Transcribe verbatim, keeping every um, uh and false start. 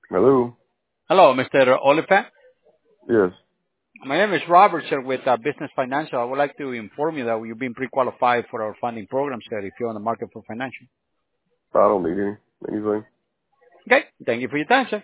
Hello. Hello, Mister Oliphant. Yes. My name is Robert, sir, with uh, Business Financial. I would like to inform you that you've been pre-qualified for our funding program, sir, if you're on the market for financial. I don't need any anything. Okay. Thank you for your time, sir.